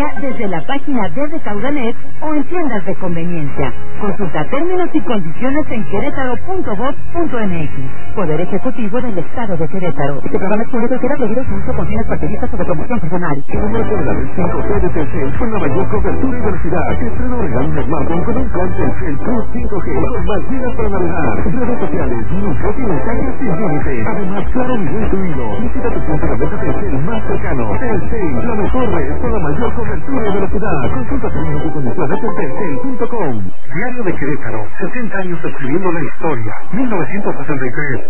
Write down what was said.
línea desde la página de Recaudanet o en tiendas de conveniencia. Consulta términos y condiciones en querétaro.gov.mx. Poder Ejecutivo del Estado de Querétaro. Este programa es público y queda prohibido su uso con fines partidistas o de promoción personal. El número de la red 5G de Telcel con la mayor cobertura y velocidad. Estreno regalo un smartphone con un plan Telcel Plus 5G con más gigas para navegar. Redes sociales, minutos y mensajes sin límite. Además, claro video incluido. Visita tu punto de venta Telcel más cercano. Telcel, la mejor red con la mayor cobertura y velocidad. Consulta términos y condiciones en telcel.com. Diario de Querétaro, 70 años escribiendo la historia. 1963.